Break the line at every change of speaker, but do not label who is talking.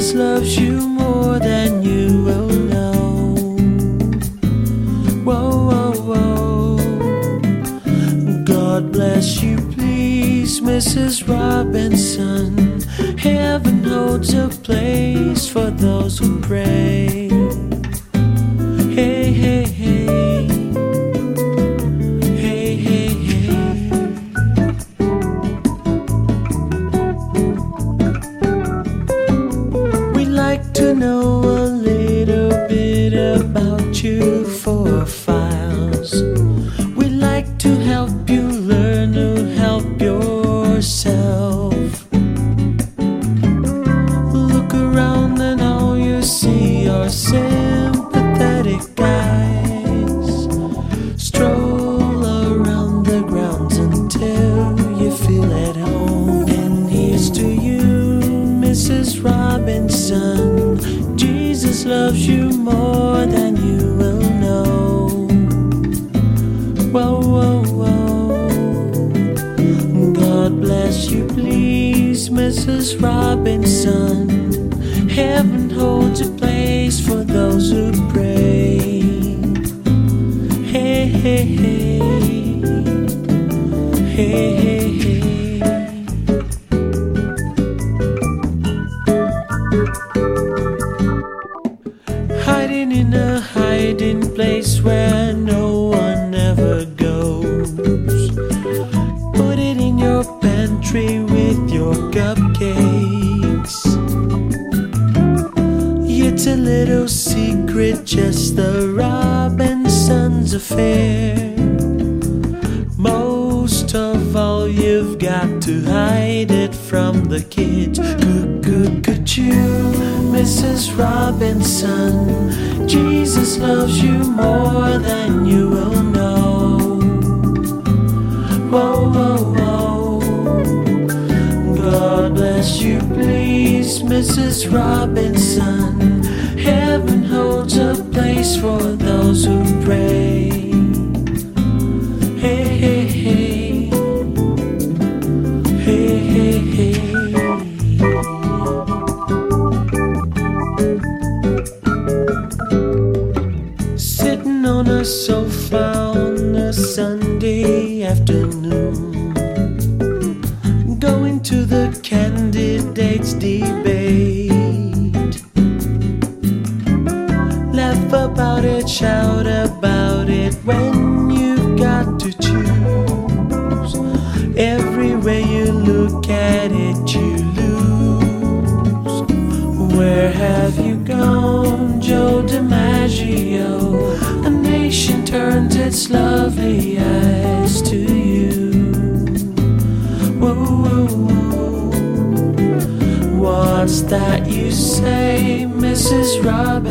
Jesus loves you more than you will know. Whoa, whoa, whoa. God bless you, please, Mrs. Robinson. Heaven holds a place for those who pray. Hey, hey, hey. Hey, hey, hey. We'd like to know a little bit about you for our files. We'd like to help you learn to help yourself. Look around and all you see are sympathetic guys. Stroll around the grounds until you feel at home. And here's to you, Mrs. Robinson. Jesus loves you more than you will know. Whoa, whoa, whoa. God bless you, please, Mrs. Robinson. Heaven holds a place for those who pray. Hey, hey, hey. Hey, hey, hey. Hiding in a hiding place where no one ever goes. Put it in your pantry with your cupcakes. It's a little secret, just the Robinsons' affair. Most of all, you've got to hide it from the kids. Could you, Mrs. Robinson? Jesus loves you more than you will know. Whoa, whoa, whoa. God bless you, please, Mrs. Robinson. Heaven holds a place for those who pray. Hey, hey, hey. Hey, hey, hey. Sitting on a sofa on a Sunday afternoon, going to the candidates' debate. Laugh about it, shout about it when you've got to choose. Everywhere you look at it, you lose. Where have you gone, Joe DiMaggio? A nation turns its lovely eyes to you. Whoa, whoa, whoa. What's that you say, Mrs. Robinson?